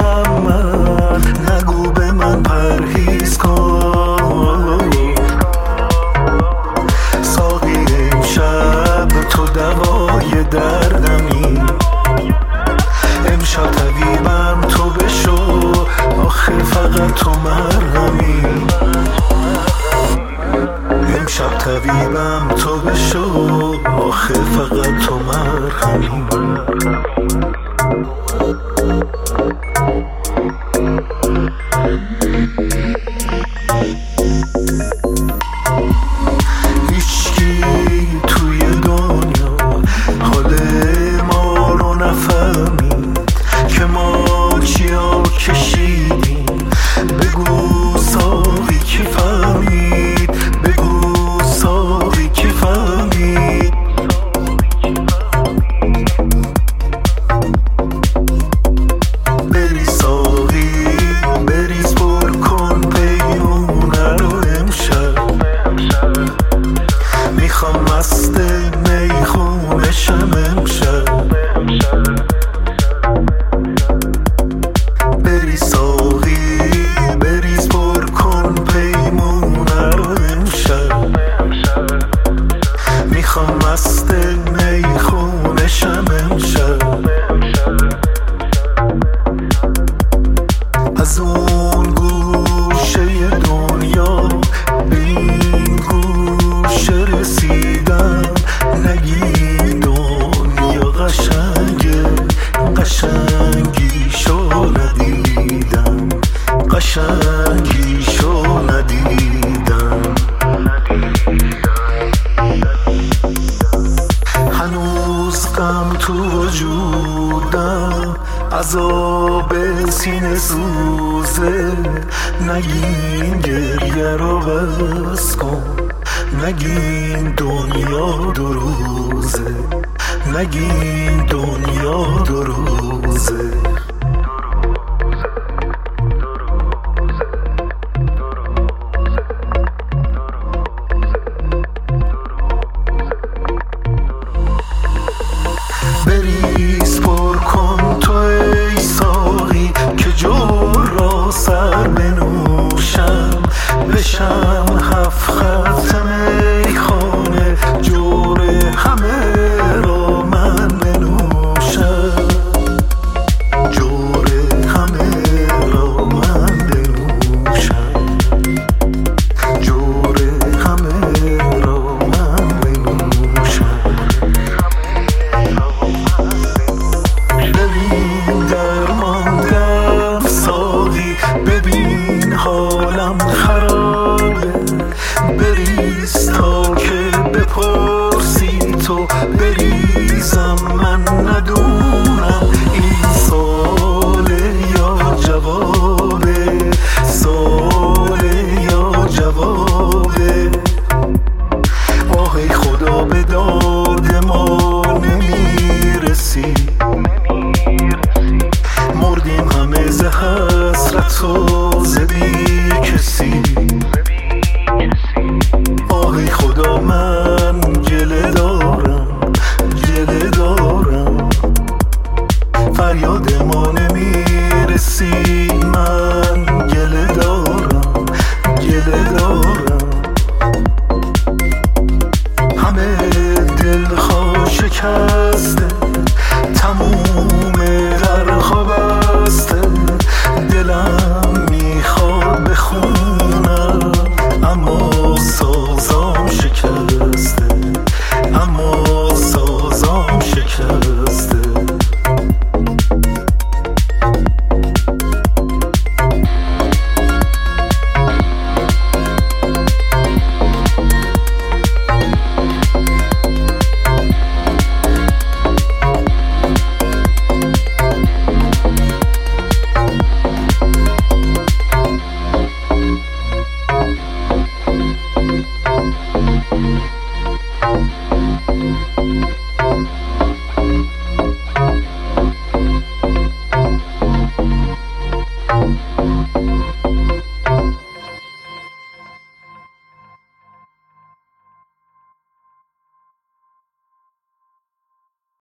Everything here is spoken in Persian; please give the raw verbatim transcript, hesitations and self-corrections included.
محمد نگو به من پرهیز کن. ساقی امشب تو دوای دردمی، امشب طبیبم تو بشو، آخه فقط تو مرهمی. امشب طبیبم تو بشو، آخه فقط تو مرهمی. هیچکی توی دنیا حال ما رو نفهمید که ما چیا کشیدیم. بگو ساقی کی فهمید، بگو ساقی کی فهمید. بری ساقی بریز پر کن پیمونه رو امشب، میخوام مست میخونشم امشب. بری ساقی بریز پر کن پیمونه رو امشب، میخوام مست میخونشم امشب. از اون گوشه دنیا به این گوشه رسیدم، نگی دنیا قشنگه، قشنگیشو ندیدم، قشنگیشو ندیدم. هنوز غم تو وجودم، عذاب سینه سوزه، نگین گریه رو بس کن، نگین دنیا دو روزه، نگین دنیا دو روزه. بریز پر کن تو ای ساقی که جور را سر بنوشم، بشم هفت خط میخانه جور همه را من بنوشم، جور همه را من بنوشم، جور همه را من بنوشم. ببین درماندم ساقی، ببین حالم خرابه، بریز تا که بپرسی تو، بریزم من ندونم این ساله یا جوابه، ساله یا جوابه. آه ای خدا به داد ما نمیرسی، مردیم همه ز حسرت و ز بی کسی.